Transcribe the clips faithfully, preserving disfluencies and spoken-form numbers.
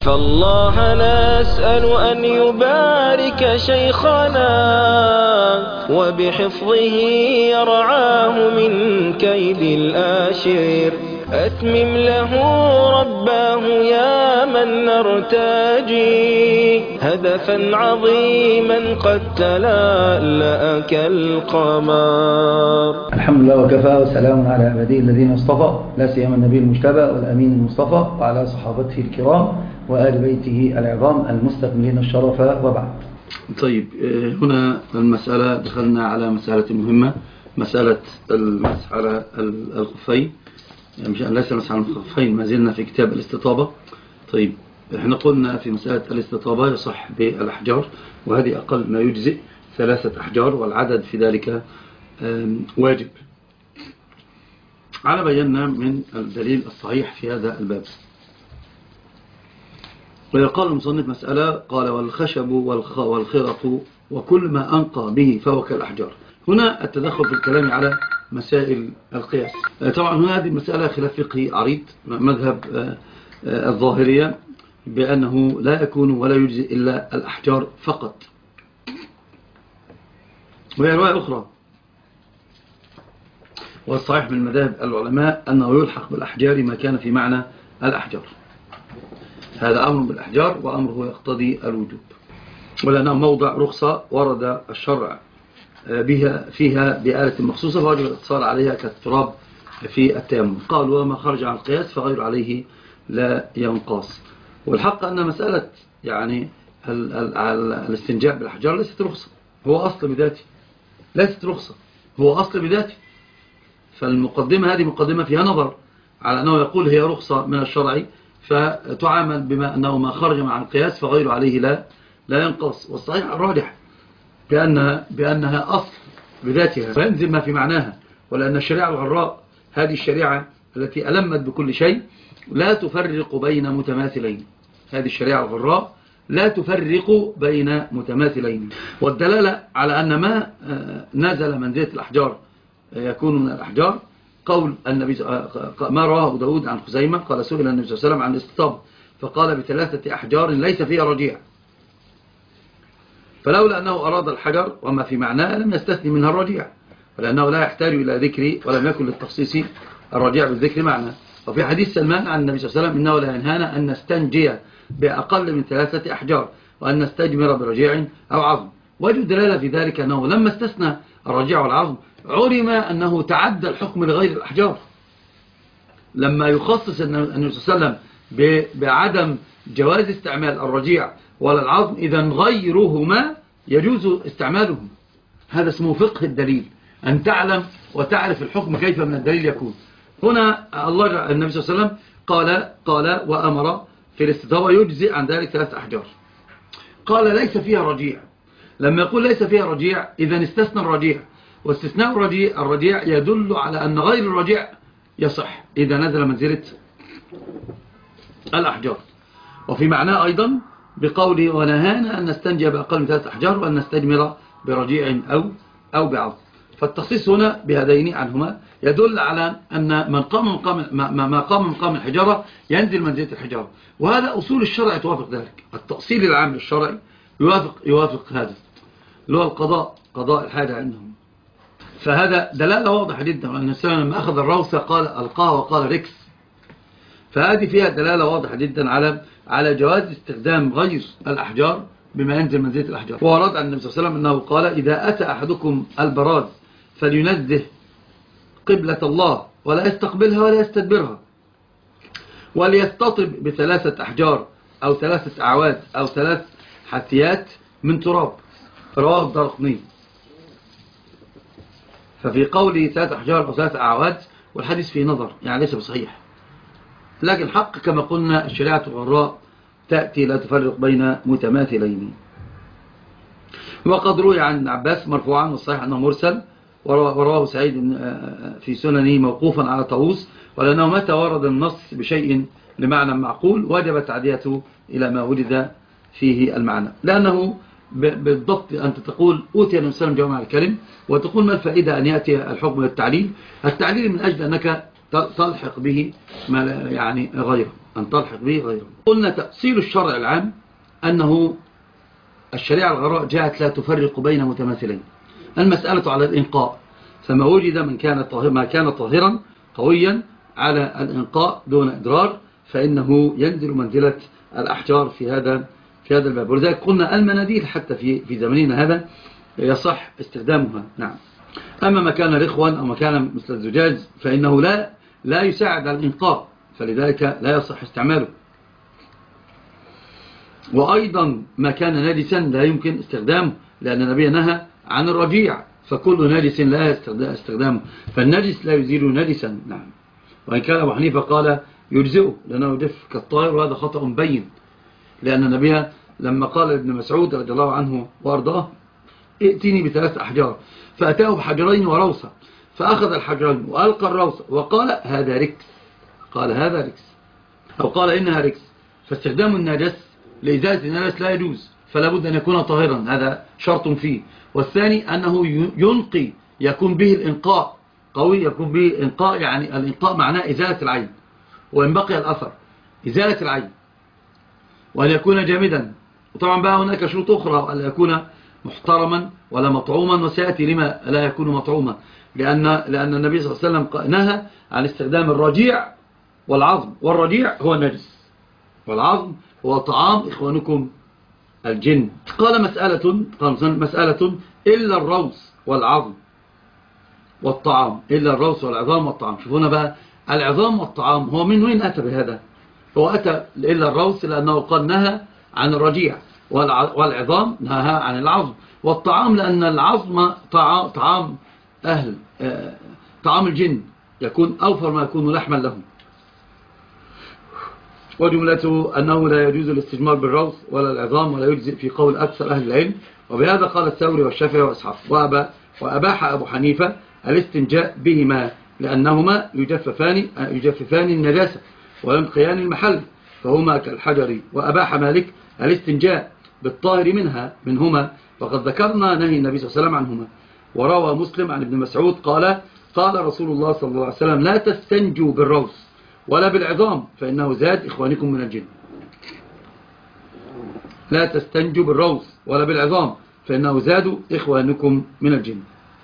فالله نسأل أن يبارك شيخنا وبحفظه يرعاه من كيد الآشر. أتمم له رباه يا من نرتجي هدفا عظيما قد تلألأ كالقمر. الحمد لله وكفى وسلام على عباده الذين اصطفى، لا سيما النبي المجتبى والأمين المصطفى وعلى صحابته الكرام وآل بيته العظام المستكملين الشرف، وبعد. طيب، هنا المسألة دخلنا على مسألة مهمة، مسألة المسح على الخفين، مش ليس المسح على الخفين، ما زلنا في كتاب الاستطابة. طيب، احنا قلنا في مسألة الاستطابة يصح بالأحجار، وهذه أقل ما يجزئ ثلاثة أحجار، والعدد في ذلك واجب على بينا من الدليل الصحيح في هذا الباب. ويقال المصنف مسألة، قال والخشب والخرط وكل ما أنقى به فهو كالأحجار. هنا التدخل في الكلام على مسائل القياس. طبعا هنا هذه المسألة خلاف فقهي عريض، مذهب الظاهرية بأنه لا يكون ولا يجزي إلا الأحجار فقط. وهي رواية أخرى، والصحيح من مذاهب العلماء أنه يلحق بالأحجار ما كان في معنى الأحجار. هذا أمر بالأحجار وأمره يقتضي الوجوب، ولأنه موضع رخصة ورد الشرع بها فيها بآلة مخصوصة فواجب الاتصال عليها كالتراب في التيمم. قالوا وما خرج عن القياس فغير عليه لا ينقاس. والحق أن مسألة يعني ال ال ال الاستنجاء بالأحجار ليست رخصة، هو أصل بذاته، ليست رخصة، هو أصل بذاته. فالمقدمة هذه مقدمة فيها نظر على أنه يقول هي رخصة من الشرع، فتعامل بما أنه ما خرج مع القياس فغير عليه لا لا ينقص. والصحيح الراجح بأنها, بأنها أصل بذاتها وينزل ما في معناها، ولأن الشريعة الغراء هذه الشريعة التي ألمت بكل شيء لا تفرق بين متماثلين. هذه الشريعة الغراء لا تفرق بين متماثلين. والدلالة على أن ما نزل منزلة الأحجار يكون من الأحجار قول النبي، ما رواه داود عن خزيمة قال سئل النبي صلى الله عليه وسلم عن الاستطابة فقال بثلاثة أحجار ليس فيها رجيع، فلولا أنه أراد الحجر وما في معناه لم يستثني منها الرجيع، ولأنه لا يحتاج إلى ذكر ولم يكن للتخصيص الرجيع بالذكر معنى. وفي حديث سلمان عن النبي صلى الله عليه وسلم إنه لا ينهانا أن نستنجي بأقل من ثلاثة أحجار وأن نستجمر برجيع أو عظم. وجه الدلالة في ذلك أنه لما استثنى الرجيع والعظم علم أنه تعدى الحكم لغير الأحجار. لما يخصص النبي صلى الله عليه وسلم بعدم جواز استعمال الرجيع ولا العظم، إذا غيرهما يجوز استعمالهم. هذا اسمه فقه الدليل، أن تعلم وتعرف الحكم كيف من الدليل يكون. هنا الله النبي صلى الله عليه وسلم قال قال وأمر في الاستطابة يجزئ عن ذلك ثلاث أحجار. قال ليس فيها رجيع. لما يقول ليس فيها رجيع إذا استثنى الرجيع، واستثناء الرجيع, الرجيع يدل على أن غير الرجيع يصح إذا نزل منزلة الأحجار. وفي معناه أيضا بقوله ونهانا أن نستنجي بأقل من ثلاثة أحجار وأن نستجمر برجيع أو, أو بعض. فالتخصيص هنا بهذين عنهما يدل على أن من قام مقام ما قام مقام الحجارة ينزل منزلة الحجارة. وهذا أصول الشرع توافق ذلك، التأصيل العام للشرع يوافق, يوافق هذا اللي هو القضاء، قضاء الحاجة عندهم. فهذا دلالة واضحة جدا، وأن الإنسان لما أخذ الروسة قال ألقاها وقال ركس. فهذه فيها دلالة واضحة جدا على على جواز استخدام غير الأحجار بما ينزل منزلة الأحجار. وورد عن النبي صلى الله عليه وسلم أنه قال إذا أتى أحدكم البراز فلينزه قبلة الله ولا يستقبلها ولا يستدبرها، وليستطب بثلاثة أحجار أو ثلاثة أعواد أو ثلاث حثيات من تراب. رواه الدارقطني. ففي قوله ثلاثة أحجار أو ثلاثة أعواد والحديث فيه نظر، يعني ليس بصحيح، لكن الحق كما قلنا الشريعة الغراء تأتي لا تفرق بين متماثلين. وقد روي عن عباس مرفوعا والصحيح أنه مرسل، ورواه سعيد في سننه موقوفا على طاووس، ولأنه متى ورد النص بشيء لمعنى معقول وجب تعديته إلى ما وجد فيه المعنى. لأنه بالضبط أنت تقول أوتي النبي صلى الله عليه وسلم جوامع الكلم، وتقول ما الفائدة أن يأتي الحكم للتعليل؟ التعليل من أجل أنك تلحق به ما يعني غيره. أن تلحق به غيره. قلنا تأصيل الشرع العام أنه الشريعة الغراء جاءت لا تفرق بين متماثلين. المسألة على الإنقاء، فما وجد من كان طاهر ما كان طاهرا قويا على الإنقاء دون إضرار فإنه ينزل منزلة الأحجار في هذا في هذا الباب. ولذلك قلنا المناديل حتى في في زماننا هذا يصح استخدامها. نعم. أما ما كان رخوا أو ما كان مثل الزجاج فإنه لا لا يساعد على الإنقاء، فلذلك لا يصح استعماله. وأيضا ما كان نجسا لا يمكن استخدامه، لأن النبي نهى عن الرجيع، فكل نجس لا استخدامه، فالنجس لا يزيل نجسا. نعم. وإن كان أبو حنيفة قال يجزئه لأنه يجف كالطائر، وهذا خطأ بين، لأن النبي لما قال ابن مسعود رضي الله عنه وارضاه ائتني بثلاث أحجار، فأتاه بحجرين وروسة، فأخذ الحجرين وألقى الروسة وقال هذا ركس، قال هذا ركس أو قال إنها ركس. فاستخدام النجس لإزالة النجس لا يجوز، فلا بد أن يكون طاهرا، هذا شرط فيه. والثاني أنه ينقي، يكون به الإنقاء قوي، يكون به الإنقاء، يعني الإنقاء معناه إزالة العين، وإن بقي الأثر إزالة العين، وأن يكون جامدا. وطبعا بقى هناك شروط أخرى، أن يكون محترما ولا مطعوما، وسيأتي لما لا يكون مطعوما، لأن, لأن النبي صلى الله عليه وسلم نهى عن استخدام الرجيع والعظم، والرجيع هو النجس والعظم هو طعام إخوانكم الجن. قال مسألة قال مسألة إلا الروس والعظم والطعام، إلا الروس والعظام والطعام. شوفونا بقى العظام والطعام، هو من وين أتى بهذا؟ هو أتى إلا الروس لأنه قال نهى عن الرجيع، والعظام نهى عن العظم، والطعام لأن العظم طعام أهل طعام الجن، يكون أوفر ما يكون لحما لهم. وجملته أنه لا يجوز الاستجمار بالروث ولا العظام، ولا يجزئ في قول أكثر أهل العلم، وبهذا قال الثوري والشافعي وإسحاق. وأباح أبو حنيفة الاستنجاء بهما لأنهما يجففان يجففان النجاسة وينقيان المحل، فهما كالحجر. وأباح مالك الاستنجاء بالطاهر منها منهما، وقد ذكرنا نهي النبي صلى الله عليه وسلم عنهما. وروى مسلم عن ابن مسعود قال قال رسول الله صلى الله عليه وسلم لا تستنجوا بالروث ولا بالعظام فإنه زاد إخوانكم من الجن. لا تستنجوا بالروث ولا بالعظام فإنه زاد إخوانكم من الجن.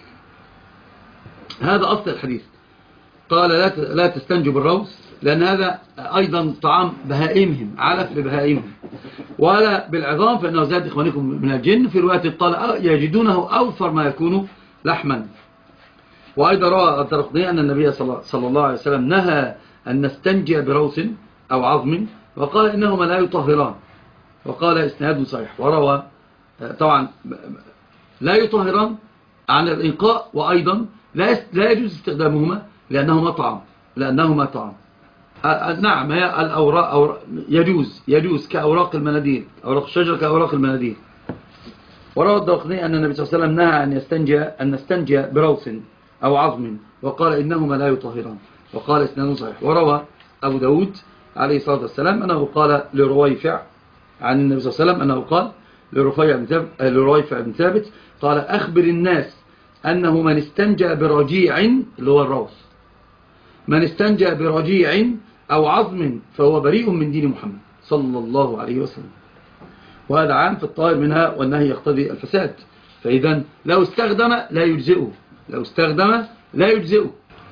هذا أصل الحديث. قال لا تستنجوا بالروث لأن هذا أيضا طعام بهائمهم، علف لبهائمهم، ولا بالعظام فإنه زاد إخوانكم من الجن. في رواية قال يجدونه أوفر ما يكون لحما. وأيضا روى الدرقطني أن النبي صلى الله عليه وسلم نهى أن نستنجي بروث أو عظم، وقال إنهما لا يطهران، وقال إسناد صحيح. وروى طبعا لا يطهران عن الإنقاء، وأيضا لا يجوز استخدامهما لأنهما طعام لأنهما طعام نعم هي الأوراق يجوز يجوز كأوراق المناديل، أوراق الشجر كأوراق المناديل. وروى الدرقطني أن النبي صلى الله عليه وسلم نهى أن يستنجي أن نستنجي بروث أو عظم، وقال إنهما لا يطهران، وقال إسناد صحيح. وروى أبو داود عليه الصلاة والسلام أنه قال لرويفع عن النبي صلى الله عليه وسلم أنه قال لرويفع بن ثابت قال أخبر الناس أنه من استنجى برجيع اللي هو الروث، من استنجى برجيع أو عظم فهو بريء من دين محمد صلى الله عليه وسلم. وهذا عام في الطاهر منها، والنهي يقتضي الفساد. فإذا لو استخدم لا يجزئه لو استخدم لا يجزئه.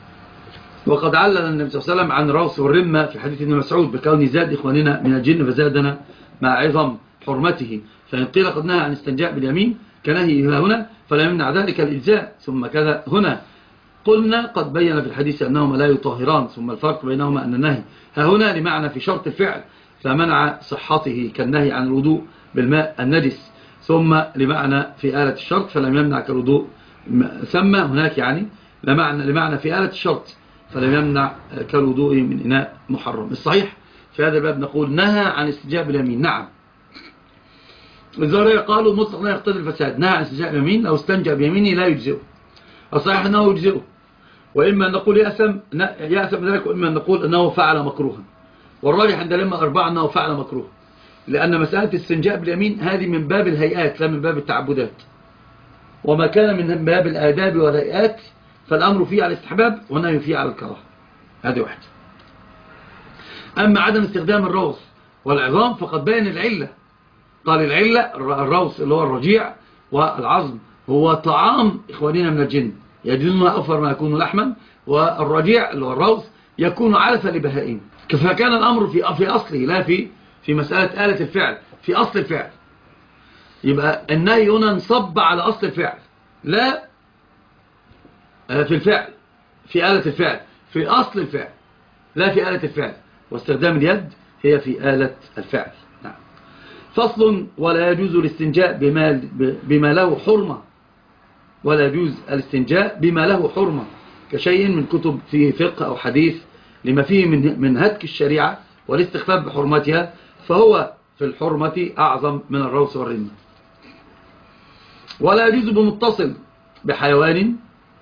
وقد علل النبي صلى الله عليه وسلم عن الروث والرمة في حديث ابن مسعود بكون زاد إخواننا من الجن فزادنا مع عظم حرمته. فإن قيل قد نهى عن استنجاء باليمين كنهي هنا فلا يمنع ذلك الإجزاء. ثم كذا هنا قلنا قد بين في الحديث أنهما لا يطهران، ثم الفرق بينهما أن النهي ها هنا لمعنى في شرط الفعل فمنع صحته كالنهي عن الوضوء بالماء النجس، ثم لمعنى في آلة الشرط فلم يمنع كالوضوء، ثم هناك يعني لمعنى, لمعنى في آلة الشرط فلم يمنع كالوضوء من إناء محرم. الصحيح في هذا الباب نقول نهى عن استنجاء باليمين. نعم الظاهرية قالوا مطلق لا يقتضي الفساد، نهى عن استنجاء باليمين لو استنجى بيمينه لا يجزئه. الصحيح أنه يجزئه، وإما أن نقول يأثم يأثم ذلك، وإما أن نقول أنه فعل مكروها. والراجح عند الأئمة أربعة أنه فعل مكروها، لأن مسألة الاستنجاء باليمين هذه من باب الهيئات لا من باب التعبدات، وما كان من باب الآداب والهيئات فالأمر فيه على الاستحباب والنهي فيه على الكراهة. هذه واحدة. أما عدم استخدام الروث والعظام فقد بين العلة. قال العلة الروث اللي هو الرجيع والعظم هو طعام إخواننا من الجن، يجدون أوفر ما يكون لحما، والرجيع اللي هو الروث يكون علفا لبهائم. فكان الأمر في في أصله، لا في في مسألة آلة الفعل، في أصل الفعل. يبقى النهي هنا انصب على أصل الفعل، لا في الفعل، في آلة الفعل، في أصل الفعل، لا في آلة الفعل. واستخدام اليد هي في آلة الفعل. نعم. فصل: ولا يجوز الاستنجاء بما, بما له حرمة، ولا يجوز الاستنجاء بما له حرمة كشيء من كتب في فقه أو حديث لما فيه من, من هتك الشريعة والاستخفاف بحرمتها، فهو في الحرمة أعظم من الروث والرمة. ولا يجوز بمتصل بحيوان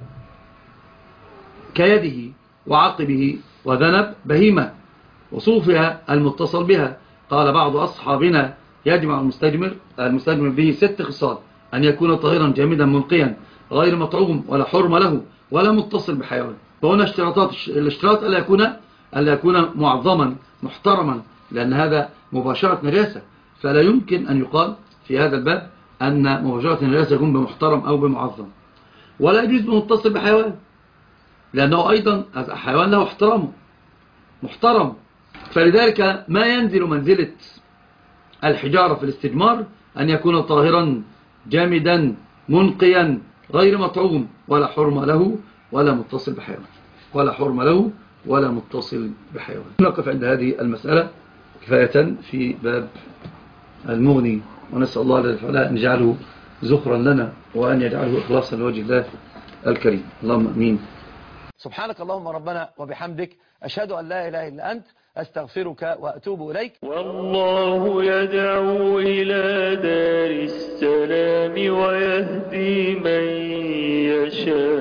كيده وعقبه وذنب بهيمة وصوفها المتصل بها. قال بعض أصحابنا: يجمع المستجمر المستجمر به ست خصال: أن يكون طاهرا جامدا منقيا غير مطعوم ولا حرم له ولا متصل بحيوان. فهنا اشتراطات، الاشتراط ألا يكون ألا يكون معظما محترما، لأن هذا مباشرة نجاسة، فلا يمكن أن يقال في هذا الباب أن مباشرة النجاسة يكون بمحترم أو بمعظم. ولا يجوز بمتصل بحيوان، لأنه أيضا حيوان له احترامه محترم. فلذلك ما ينزل منزلة الحجارة في الاستجمار أن يكون طاهرا جامدا منقيا غير مطعوم ولا حرم له ولا متصل بحيوان، ولا حرم له ولا متصل بحيوان. نقف عند هذه المسألة كفاية في باب المغني، ونسأل الله أن يجعله زخرا لنا وأن يجعله إخلاصا لوجه الله الكريم. اللهم أمين. سبحانك اللهم ربنا وبحمدك، أشهد أن لا إله إلا أنت، أستغفرك وأتوب إليك. والله يدعو إلى دار السلام ويهدي من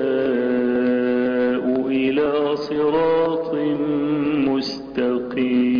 يشاء إلى صراط مستقيم.